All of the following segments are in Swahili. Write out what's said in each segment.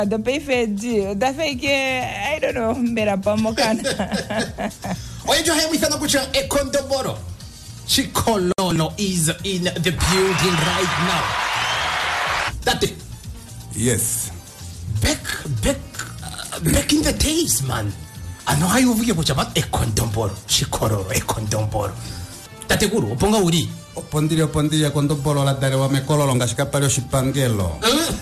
The PFD, that fake, I don't know, better Pamokan. Oh, you have with a Ekondoboro. Chikololo is in the building right now. That it. Yes. Back in the days, man. I know how you feel about Ekondoboro. Chikololo, Ekondoboro. Tate guru, ponga uri. Pondiria Kondombolo la dare wa me kololo ngashikapalio shipangelo.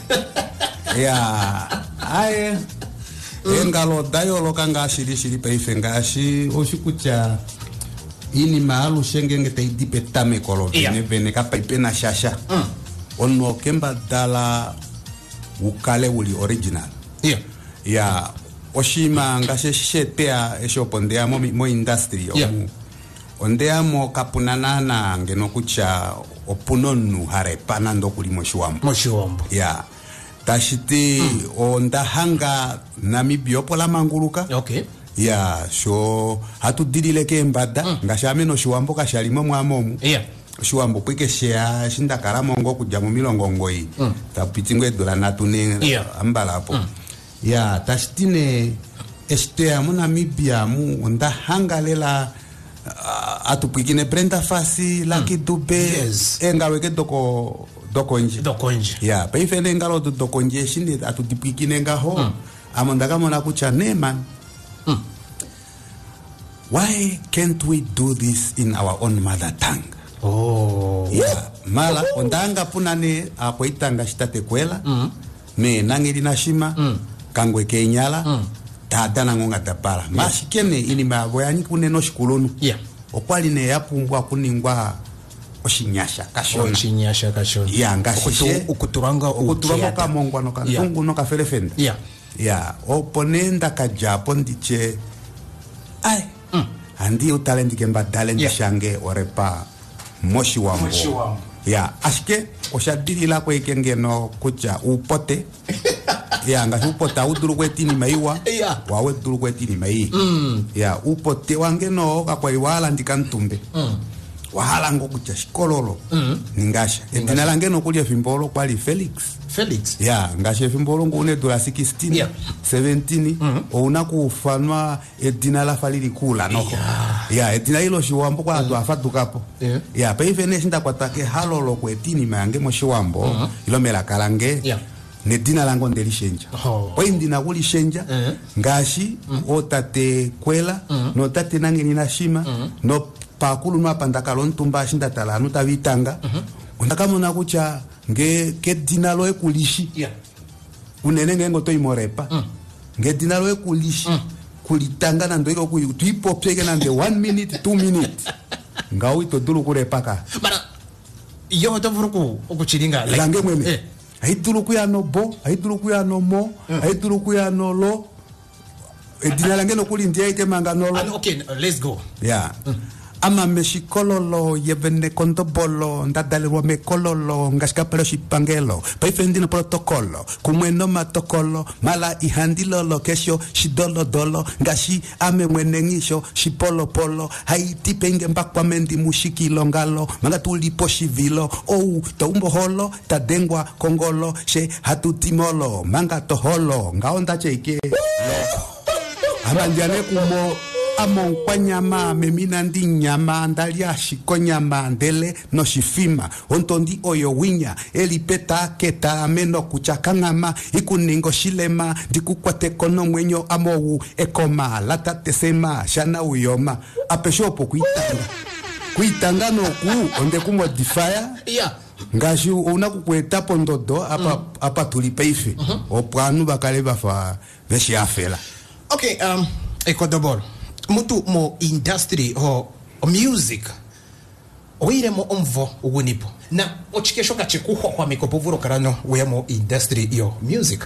Ya, aye. Engalo dayo lokanga shiri peife ngashi oshikucha ini maalu shengenge te dipetame kolo bene kapa ipena shasha. Ono kemba dala ukale uli original. Ya, oshima ngashe shetea eshopondea mo industry. Ondea mo kapunana na ngeno kucha opunonu harepa nando kuli moshiwambo. Ya. Tashiti onda hanga Namibia pola manguruka. Okay. Ya, so hatu didile ke mbada ngashame no shiwambo kashalimo mwamomu. Yeah. Shiwambo kwike shea shinda karamongo kujamu milongo ngoi. Tapitingwe dola natune ambala hapo. Ya, tashitine estea mu Namibia mu onda hanga lela atupikine Brenda Fassie, Lucky Dube, engaweke dokonje. Ya, pa ifene ngalo dokonje shinde atutipikine ngaho. Amandaka mona kucha ne man. Why can't we do this in our own mother tongue? Oh. Yeah, mala ondanga punane apoitanga shitate kwela. Me nangiri nashima kangwe kenyala. Tadana ngonga tapala. Mashikene ini magoyani kuneno shikulunu. Yeah. Okwali ne yapumbwa kuningwa oshinyasha kashona. Ya ngashishe ukuturanga kamongwa no kantungu no kafelefenda. Yeah. Ya oponenda kajapo ndiche ai andi utalenti kemba talenti shange orepa moshi wambo. Ya ashike oshadiri la ko ikengeno kucha upote. Ya nga upota uduru kwetini maiwa wawe duru kwetini mai. Ya upote wangeno kwa iwala ndikantumbe. Wahala ngo kucha shikololo. Ningasha edina langeno kulia fimbolo kwali Felix. Ya ngashe fimbolo ngune dola 16 17 ona kufanwa edina la falili kula noko. Ya edina hilo shiwambo kwa atu afatukapo. Ya pa ifene shinda kwatake halolo kwetini mange mo shiwambo ilo mela kalange. Ne dina lango ndelishenja. Oindi na kuli shenja ngashi otate kwela no tate nangeni na shima no pakulu no pandakalo ntumba shinda tala no tavitanga ondakamona kucha nge ke dina lo ekulishi unene ngengo to imorepa nge dina lo ekulishi kulitanga na ndo iko tuipopeke na nde 1 minute 2 minutes ngawi to dulu kurepaka bara yo to vuruku okuchiringa lange mweme aitulu kuya no bo aitulu kuya no mo aitulu kuya no lo edina lange no kuli ndiye ite manga no lo. Okay, let's go. Yeah. Ama meshikololo yevene kondobolo ndadalirwa mekololo ngashikapalo shipangelo paifendi no protokolo kumweno matokolo mala ihandilolo kesho shidolo ngashi ame mwenengisho shipolo polo haiti penge mbakwa mendi mushikilo ngalo manga tulipo shivilo taumbo holo tadengwa kongolo she hatutimolo manga toholo ngaonda cheke abandiane kumo amon kwa nyama memina ndi nyama ndalia shiko nyama ndele no shifima ontondi oyo winya elipeta keta ameno kuchakangama ikuningo shilema ndikukwate kono mwenyo amowu ekoma latate sema shana uyoma apeshopo kuitanga no ku onde kumodifier ngashi unakukweta pondodo apa tulipeife opwanu bakale bafa veshi afela. Okay, Ekondobolo mutu mo industry o music oire mo omvo ugunipo na ochikesho kachikuhwa kwa mikopovuro karano we mo industry yo music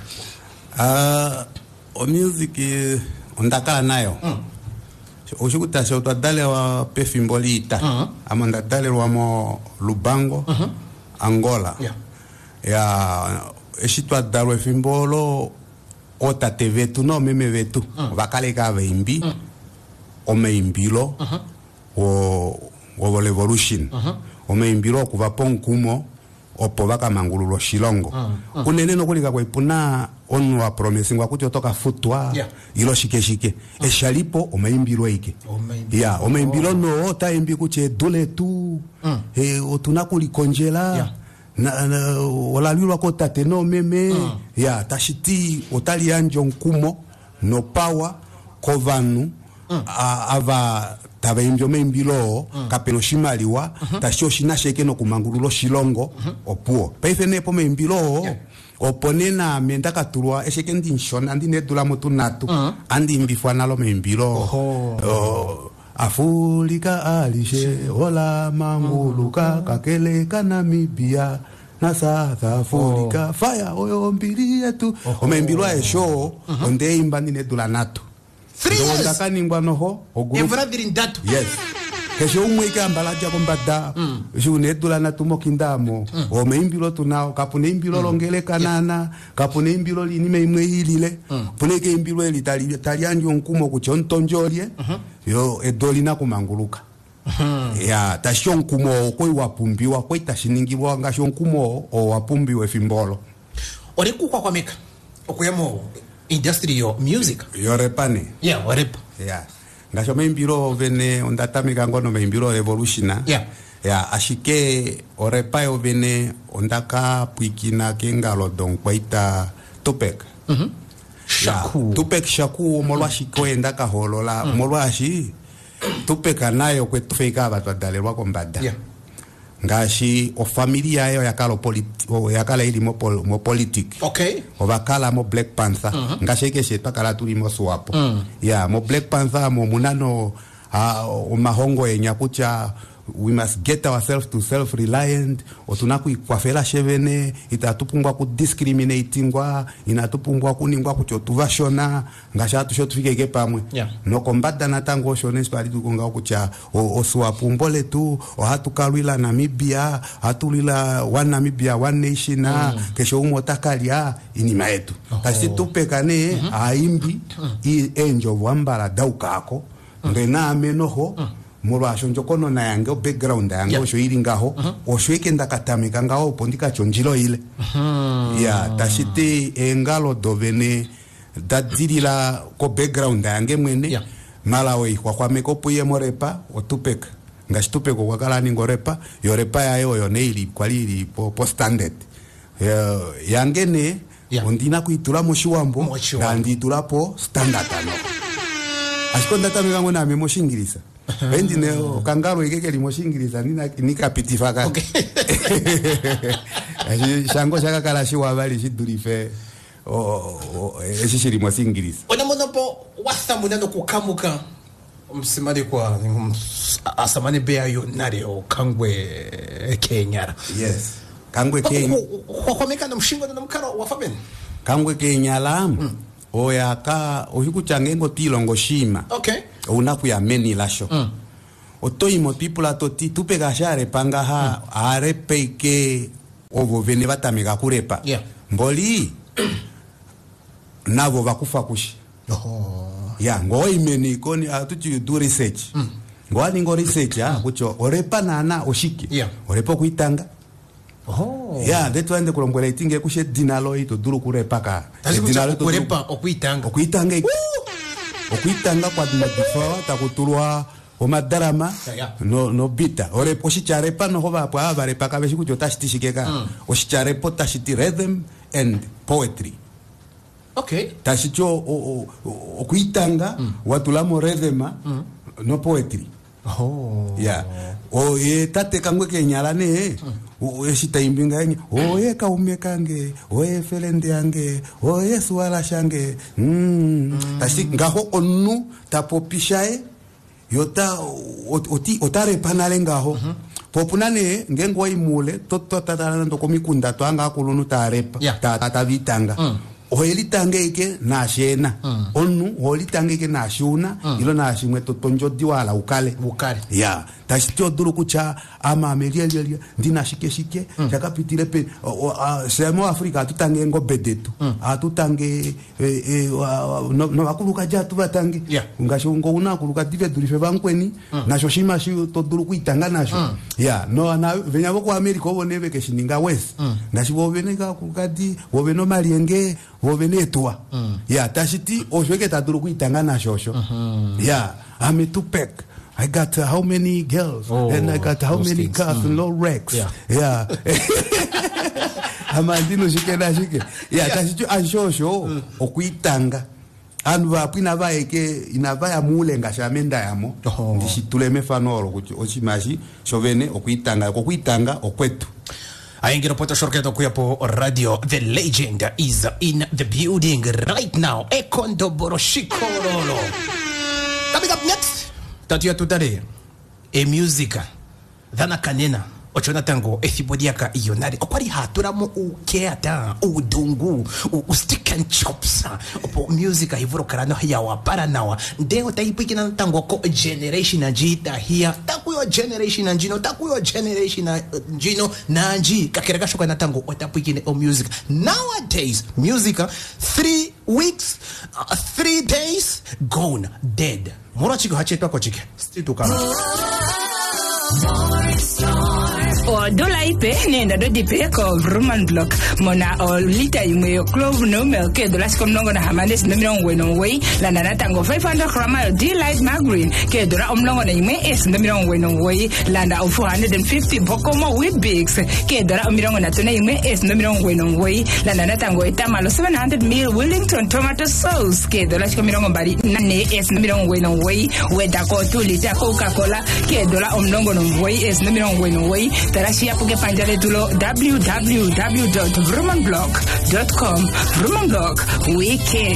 o music ondakala nayo oshikuta sho twadale wa pefimbolita amonda dale wa mo Lubango Angola ya eshitwa dalwe fimbolo ota TV tu no meme vetu vakale ka veimbi o meimbilo o revolution o meimbilo kuva ponkumo o povaka mangululo shilongo unene no kulika kwa ipuna onu wa promising wa kuti otoka futwa ilo shike eshalipo omaimbiro ike omaimbiro no otaimbi kuche dule tu otuna kulikonjela na olalilwa ko tate no meme tashiti otali anjo nkumo no power kovanu ava tabaimbyo meimbilo kapeno shimaliwa tashio shinasheke no kumangululo shilongo opuo paife nepo meimbilo oponena menda katulwa esheke ndinshona ndinedula mutu natu andi mbifwa nalo meimbilo Afulika alishe ola manguluka kakele kanamibia na South Africa fire oyo mbili yetu omembirwa esho onde imba ndinedula natu 3 years ndaka ningwa noho evra dirindatu yes kesho umweka mbalaja kombada junedula natumo kindamo omembiro tunao kapune imbiro longele kanana kapune imbiro linime imwe hilile puneke imbiro talianjo nkumo kuchontonjolie yo edolina kumanguluka ya tashio nkumo koi wapumbiwa koi tashiningirwa ngasho nkumo o wapumbiwe fimbolo oriku kwa meka okuyamo industry yo music yorepane orepa ngasho meimbiro vene ondatamika ngono meimbiro revolutiona ashike orepa yo vene ondaka puikina kengalo don kwaita Tupac Tupac shaku molwa shiko endaka holola molwa shi Tupac nayo kwetufeka abatwadalelwa kombada ngashi o familia yo yakala ili mo politique obakala mo Black Panther ngashi keshe pakala tuli mo swapo mo Black Panther mo munano o mahongo enyakucha we must get ourselves to self-reliant otunaku ikwafela shevene itatupungwa ku discriminatingwa inatupungwa kuningwa kuchotuvashona ngasha tushotufike pamwe no kombada natango shone spali tukonga kucha oswapumbole tu ohatukalwila Namibia hatulila one Namibia one nation kesho umotakalia inima yetu kasi tupekane aimbi I enjo wambala daukako ngena amenoho molwa shonjokono na yange background yange osho iringaho osho ikenda katamika ngao pondika chonjilo ile tashite engalo dovene dadirila ko background yange mwene malawe kwa mekopo ye morepa otupeka ngashitupeko kwa kala ningorepa yorepa yayo yoneili kwalili po standard yange ne ondina kuitula moshiwambo ndanditula po standard ano ashikonda tamika ngona memo shingirisa Bendi neo kangaro ikeke limoshingiriza nikapitifaka shango shaka kala shiwa bali shidurife eshishiri mwasingiriza ona monopo wasamuna no kukamuka msimali kwa asamane bea yo nareo kangwe Kenyara kangwe Kenya kwa meka no mshingo no mkaro wafaben kangwe Kenyala oyaka ohikuchangengo tilongo shima unaku ya meni lasho otoimo people atoti tupeka share panga ha arepeke ovo vene batameka kurepa mboli navo bakufa kushi ngoi meni koni atuchi do research ngwani ngo research kucho orepa nana oshiki orepa kuitanga ndetu ande kulongwela itinge kushe dinalo ito duru kurepa ka dinalo to kurepa okuitanga okuitanga kwa dinadifa takutulwa omadarama no bita orepo shicharepa no hoba pa avarepa ka beshi kucho tashitishikeka oshicharepo tashiti rhythm and poetry tashicho okuitanga watulamo rhythm no poetry tate kangwe Kenyala ne eshita imbinga yenye kaume kange felende yange suala shange tashi ngaho onu tapopishae yota otare panale ngaho popunane ngengwa imule totatana ndo komikunda to anga kulunu tarepa tatavitanga ohelitange ike na shena onu ohelitange ike na shuna ilo na shimwe totonjo diwala ukale tashitio duru kucha ama amelia ndina shike chakapitile pe semo Afrika atutange ngobedetu atutange no akuluka jatu batange ngashongo una kuluka tive durife bankweni na shoshima shi to duru kuitanga nasho no na venya boko America obonebe ke shininga west ndashibo beneka kukadi wobeno malienge wobenetwa tashiti oshweke taduru kuitanga nasho I'm Tupac. I got how many girls and I got how many cars and low wrecks. Amandino shike. Tashiti ashosho okuitanga. Anva pina vaeke inavaya mule ngashamenda yamo. Ndishitule mefanoro kuti ochimashi shovene okuitanga okwetu. Aingiro poto shorketo kuyapo radio. The legend is in the building right now. Ekondo boroshikorolo. Coming up next, tatu ya tutare musica dhana kanena ochona tango ethibodiaka ionari opari haturamo ukeata udungu stick and chops opo musica hivuro karano ya wapara nawa ndeo taipikina tango ko generation ajita here takuyo generation anjino nanji kakereka shoka na tango otapikine o music nowadays musica 3 weeks 3 days gone dead mora chiko hachetwa ko chike situka o dola ipe nenda do dipe ko Roman block mona o lita yume clove no milk ke dola skomnongo na hamanes no milong weno way la nana tango 500 grama delight margarine ke dola omlongo na yume es no milong weno way la na 450 bokomo with bigs ke dola omlongo na tuna yume es no milong weno way la nana tango etamalo 700 ml Wellington tomato sauce ke dola skomilongo bari nane es no milong weno way weda ko 2 liter Coca-Cola ke dola omlongo no way es no milong weno way Tarashia puke panjale tulo www.vromanblog.com. Vromanblog, we care.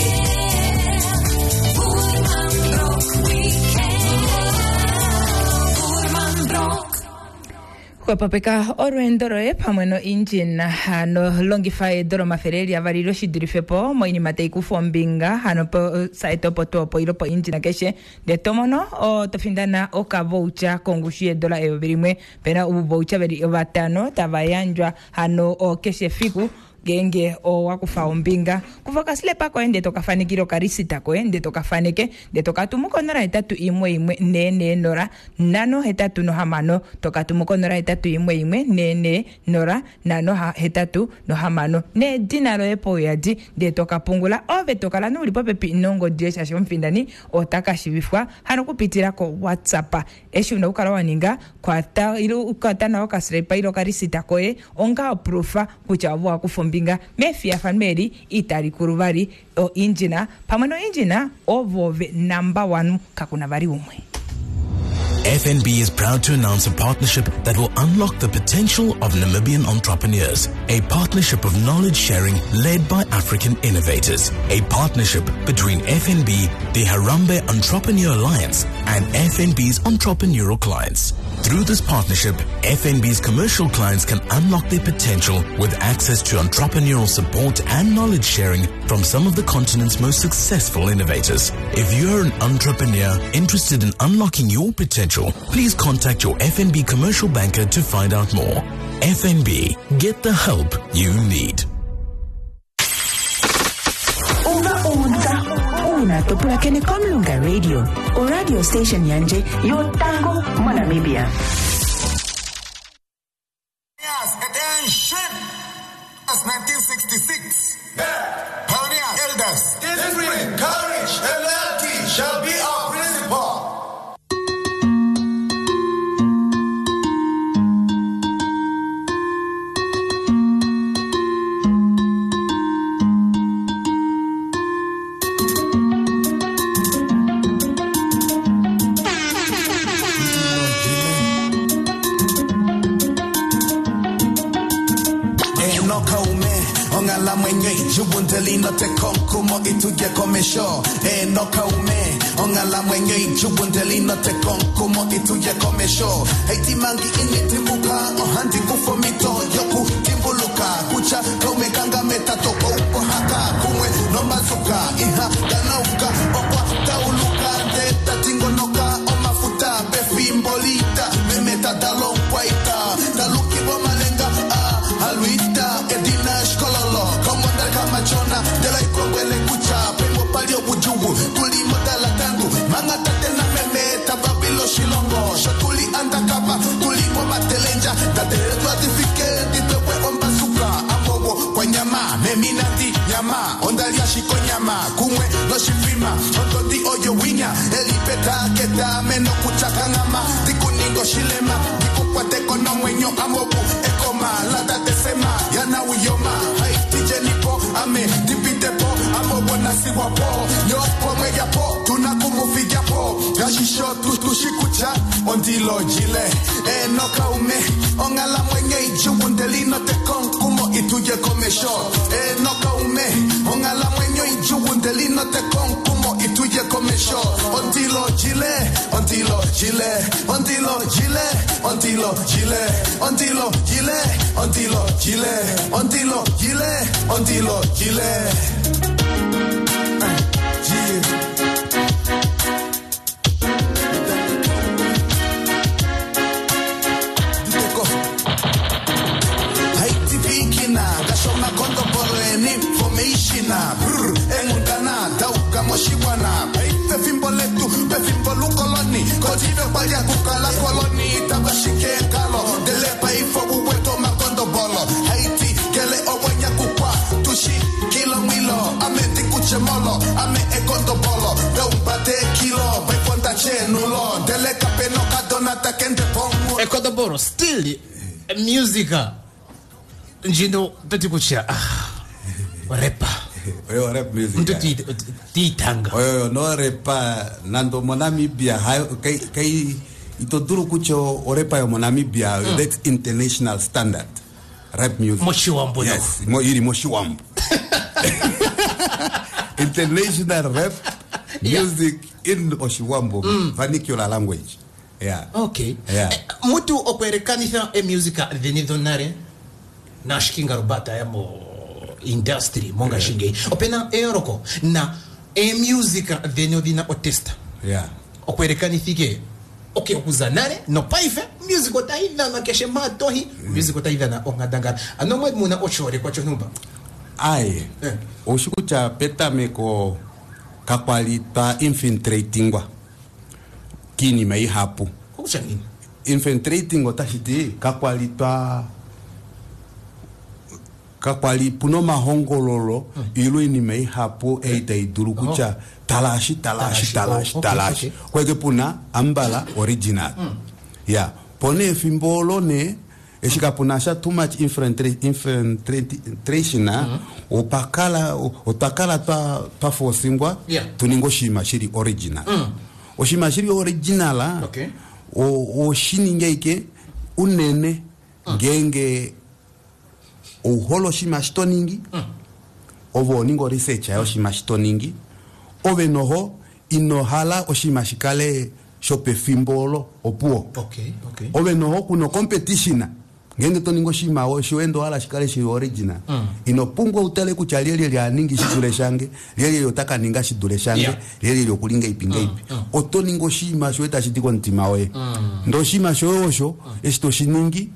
Kwa papeka oruendoro pamweno injina hano longify doro mafereli avarilo shidrifepo moini mateiku fombinga hano po saito potopo ilopo injina keshe de tomono o tofindana oka voucher kongushie dola ebirimwe pena ubu voucher beri batano tavayanjwa hano o keshe fiku genge o wakufa ombinga kufoka slepa ko ende tokafanikiro karisita ko ende tokafanike de tokatumuko nora etatu imwe nene nora nano hetatu no hamano tokatumuko nora etatu imwe nene nora nano hetatu no hamano ne dinaro epo yadi de tokapungula ove tokala no lipo pepi nongo diesha shomfindani otakashibifwa hano kupitira ko WhatsApp eshuna ukala waninga kwa ta ilu ukatana okaslepa ilo karisita ko onga profa kuchavu akufombi mefia family itari kuruvari o injina pamano injina ovove number 1 kakuna vari umwe. FNB is proud to announce a partnership that will unlock the potential of Namibian entrepreneurs. A partnership of knowledge sharing led by African innovators. A partnership between FNB, the Harambee Entrepreneur Alliance, and FNB's entrepreneurial clients. Through this partnership, FNB's commercial clients can unlock their potential with access to entrepreneurial support and knowledge sharing from some of the continent's most successful innovators. If you're an entrepreneur interested in unlocking your potential, please contact your FNB commercial banker to find out more. FNB, get the help you need. Una topula kene komlunga radio o radio station yanje yo tango mo Namibia. Yes, attention! As 1966. Pioneers, elders, discipline, courage, and loyalty shall be our principle. La mwenye jubundeli no te konkumo ituje komesho no kaume onga la mwenye jubundeli no te konkumo ituje komesho heiti mangi initimuka ohandi kufomito yoku timbuluka kucha kaume kanga meta toko upo haka kumwe no mazuka iha ganauka okwa tauluka de tatingo noka o mafuta befimbolita kumwe no shifima ondo di oyo winya elipeta keta meno kuchakangama dikuningo shilema dikukwate kono mwenyo amobu ekoma lada tesema yana uyoma haitije nipo ame dipitepo amobo nasiwapo nyopo mweyapo tunakumufigyapo gashisho tushikucha ondilo jile enoka ume ongala mwenye ijuundelino te konkumo ituje komesho enoka ume ongala mwenye ijuundelino te konkumo ituje komesho ondilo jile ondilo jile ondilo jile ondilo jile ondilo jile ondilo jile ondilo jile ondilo jile engundana dauka moshibwana pe fimbo letu pe fimbo lukoloni kojibe baya kukala koloni tabashike kalo dele pai fobu weto makondo bolo Haiti kele obonya kukwa tushi kilo milo ameti kuchemolo ame ekondo bolo deumbate kilo pai konta chenulo dele kapeno kadonata kende pongo ekondo bolo still musica njino tatikucha repa oyo rap music mtu titanga oyo no repa nando monamibia kai itoduru kucho orepa yo monamibia that's international standard rap music moshiwambo yes iri moshiwambo international rap music in Oshiwambo vernacular language okay mutu okwerekanisa music venidonare nashikinga rubata yamo industry monga shingei opena eroko na music venodina otesta okwerekanifike okay okuzanare no paife music otaida na keshe matohi music otaida na ongadangara anomwe muna ochore kwa chonumba ai oshikucha petameko kakwalita infiltratingwa kini mai hapu kucha nini infiltrating otashiti kakwalita kakwali puno mahongololo ilo ini mai hapo eita idurukucha talashi kweke puna ambala original pone fimbolo ne eshika puna sha too much infiltration otakala ta forcingwa tuningo shima shiri original oshima shiri original o shininga ike unene ngenge oholo shima stoningi ovo ningo research ya shima stoningi ove noho inohala oshima shikale shope fimbolo opuo ove noho kuno competition ngenge to ningo shima o shoendo ala shikale shi original inopungwa utale kuchaliele lya ningi shidule shange lele yotaka ninga shidule shange lele yokulinga ipinga ipi oto ningo shima shoeta shitiko ntima we ndo shima shosho esto shiningi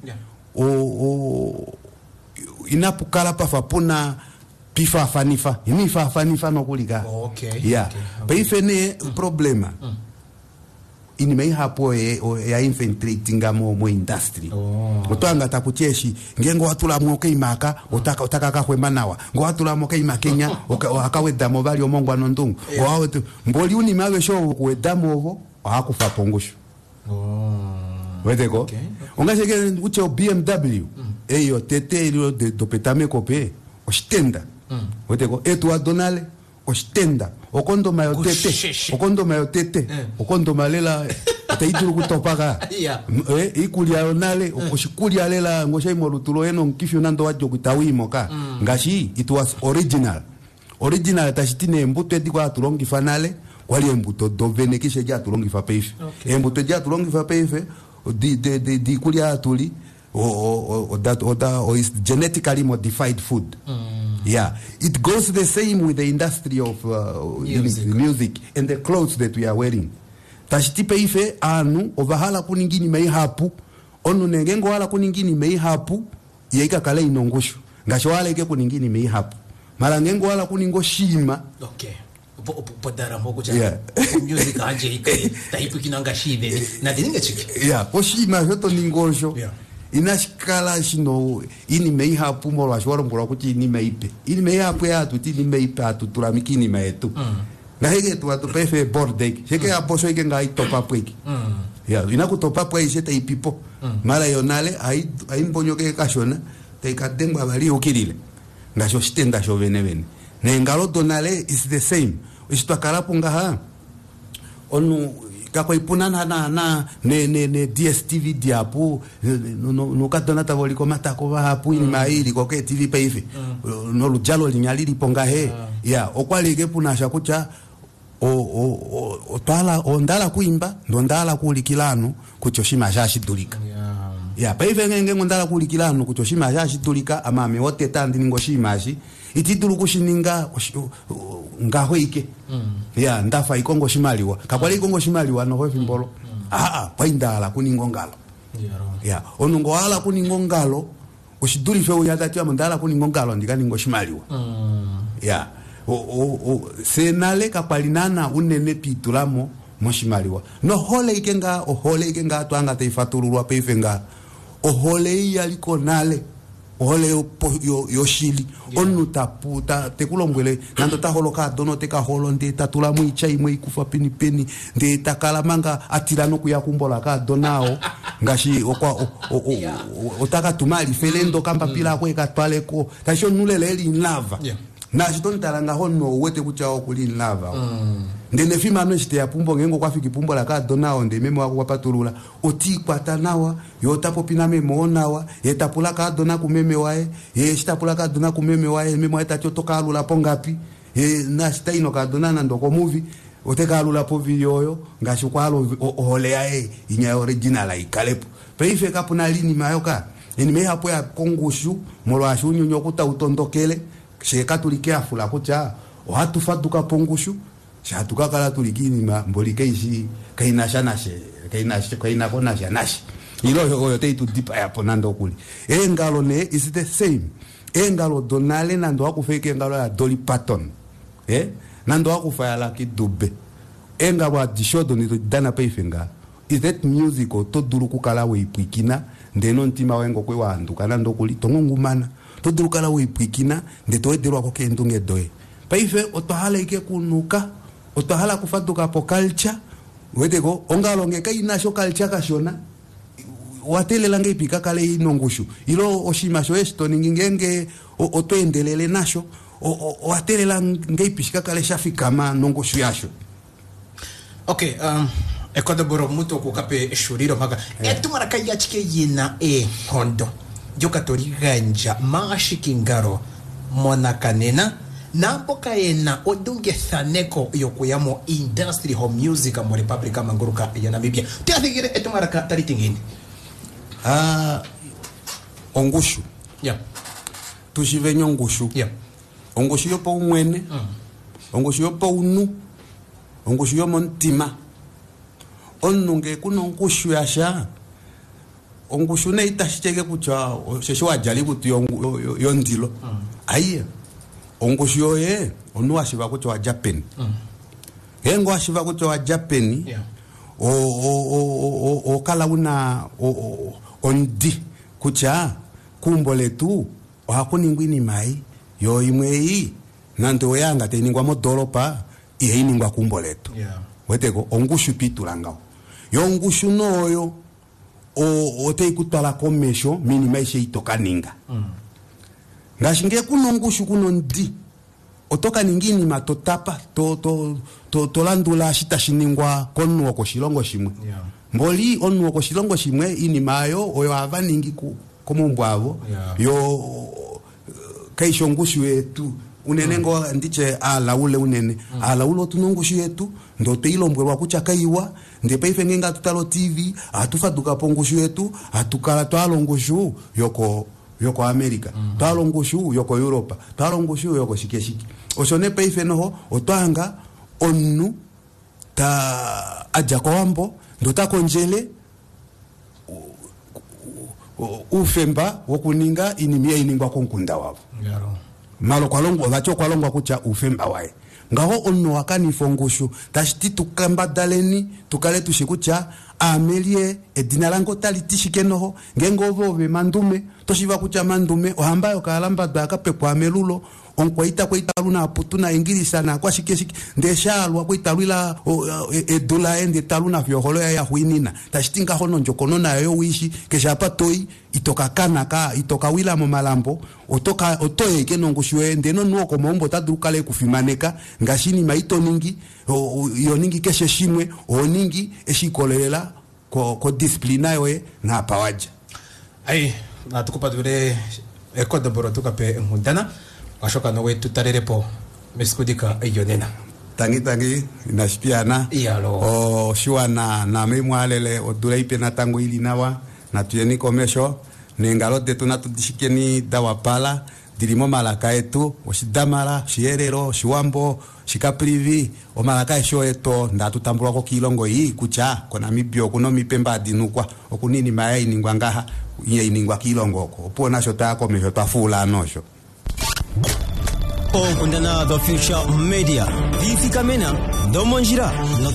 inapukala pafapuna pifa fanifa imifa fanifa nokulika paifene problema ini mei hapo ya infiltrating mo industry otanga takucheshi ngengo watula mwoke imaka otaka kahwe manawa ngo watula mwoke imakenya akaweda mobali omongwa nondungu wawetu mboli uni mawe show kuweda movo akufa pongosho wedeko ongasheke uche BMW eyo tete ilo de dopetame kope ostenda wedeko etu adonale ostenda okondo mayo tete okondo malela taiduru kutopaka ikulia onale oshikulia lela ngosha imorutulo eno nkifyo nando wajo kutawimoka ngashi it was original tashitine mbuto edikwa tulongi fanale kwali embuto dovene kishe ja tulongi fa peife embuto ja tulongi fa peife di kulia atuli or is genetically modified food. It goes the same with the industry of music and the clothes that we are wearing. Tashitipe ife anu ovahala kuningini mei hapu onu nengengo hala kuningini mei hapu yaika kale inongoshu ngasho hala ike kuningini mei hapu mara ngengo hala kuningo shima podara moko cha music anje ike taipu kinanga shive na dininga chiki ko shima joto ningosho inashikala shino ini mei hapu mo la shwaro mbura kuti ini meipe ini mei hapu ya tu ini meipe atu turamikini maetu na hege tu atu pefe bordek hege aposo hege ngai topa pweki ya inaku topa pwe iseta ipipo mara yonale ai mbonyo ke kashona te kadengwa bali ukilile ngasho stenda sho venevene na ngalo donale is the same isitwakala punga ha onu kako ipunana na ne DSTV diapu no katona tavoli komata ko hapu ni maili ko ke TV peife no lujalo linyalili ponga he ya okwali ke punasha kucha o tala ondala kuimba ndondala kulikilano kuchoshima shashidulika ya peife ngenge ndala kulikilano kuchoshima shashidulika amame wote tandi ngoshimashi itidulu kushininga ngaho ike ya ndafa ikongo shimaliwa kakwali ikongo shimaliwa no hofi mbolo paindala kuningo ngalo ya onungo ala kuningo ngalo ushiduli fyo yadati amandala kuningo ngalo ndikaningo shimaliwa ya senale kapalinana unene pitulamo moshimaliwa no hole ikenga twanga teifatululwa peifenga ohole yaliko nale ole yoshili onu taputa tekulombwele nando taholoka dono teka holo nde tatula muicha imwe ikufa peni nde takala manga atirano kuyakumbola ka donao ngashi okwa otaka tumali felendo kamba pila kwe katwaleko tasho nulele li lava na jitoni talanga hono wete kuchao kuli lava ndene fima no shite ya pumbo ngengo kwa fiki pumbo la ka donao nde memo wako patulula oti kwata nawa yotapo pina memo nawa yetapula ka dona kumeme wae yeshitapula ka dona kumeme wae memo etachotoka alula pongapi na shita ino ka dona na ndoko movie oteka alula po video yo ngashi kwa alo olea inya original ikalepo peife kapuna lini mayoka enime hapo ya kongushu molo ashunyo nyokuta utondokele sheka tulikiafula kucha watu faduka pongushu shatuka kala tulikini mbolike ishi kaina kona shanashi ilo yo teitu dipa ya ponando kuli engalo ne is the same engalo donale nando akufeke engalo ya Dolly Parton nando akufaya la kidube engalo adishodo ni dana peifenga is that musical to duru kukala we ipikina ndeno ntima wengo kwe wanduka nando kuli tongungumana to duru kala we ipikina ndeto ederwa ko kendunge doe paife otohala ike kunuka otohala kufaduka po culture wedego ongalonge kaina sho culture kashona watelela ngepika kale inongushu ilo oshimasho esto ningenge otoendelele nasho watelela ngepishika kale shafikama nongushu yasho. Okay, ekodoboro muto kukape shuriro maga etumara kayachike yina hondo jokatori ganja mashikingaro monakanena namboka ena odunge thaneko yokuyamo industry ho music mo Republic manguruka ya Namibia tiathigire etumara ka taritingini ongushu tushivenyo ongushu ongushu yopo umwene ongushu yopo unu ongushu yomo ntima onunge kuno ongushu yasha ongushu ne itashiteke kucha shesho wajali kutu yondilo aiya ongushu yoye onu ashiva kucha wa Japan hengo ashiva kucha wa Japan o kala una ondi kucha kumbole tu hakuningwini mai yo imwei nando yanga teningwa modoropa ihiningwa kumbole tu weteko ongushu pitulanga yo ongushu noyo oteikutala komesho mini maisha itokaninga ngashinge kuno ngushu kuno ndi otoka ningini matotapa to landula shitashiningwa konwo ko shilongo shimwe mboli onwo ko shilongo shimwe ini mayo oyo avaningi komumbwavo yo kaisho ngushu yetu unenengo ndiche alaule unene alaule tunongushu yetu ndo teilombwerwa kucha kaiwa ndepe ifengenga tutalo TV atufaduka pongushu yetu atukala twalongushu yoko America twalongushu yoko Europa twalongushu yoko shikeshiki osone pe ifenoho otwanga onu ta aja kwambo ndo takonjele ufemba wokuninga inimia iningwa konkunda wavo malo kwalongwa vacho kwalongwa kucha ufemba wae ngaho ono wakani fongushu tashiti tukamba daleni tukale tushikucha amelie edinalango talitishike noho ngengovo be mandume toshiva kucha mandume ohambayo kalamba daka pepo amelulo onkwaita luna putuna ingilisa na kwa shike ndeshalwa kwaitalwila edola ende taluna vyoholo ya huinina tashitinga hono njokono na yo wishi keshapa toi itoka kanaka itoka wila mo malambo otoye kenongushwe ndeno nuoko mombo tadukale kufimaneka ngashini maito ningi yo ningi keshe shimwe oningi eshikolelela ko disciplina yoe na pawaja ai na tukupa dure ekodoboro tukape ngundana washoka no wetu tarerepo meskudika eyonena tangi inaspiana iyalo shua na memwalele odura ipena tango ili nawa na tuyeni komesho nengalote tunatudishikeni dawa pala dirimo malaka etu oshidamala shierero shiwambo shikaprivi o malaka esho eto ndatutambula ko kilongo yi kucha kona mibyo kuno mipemba dinukwa okunini maya iningwa ngaha ye iningwa kilongo ko opona shota ko mesho tafula anosho Okundana the future media. Vifi kamena, domonjira.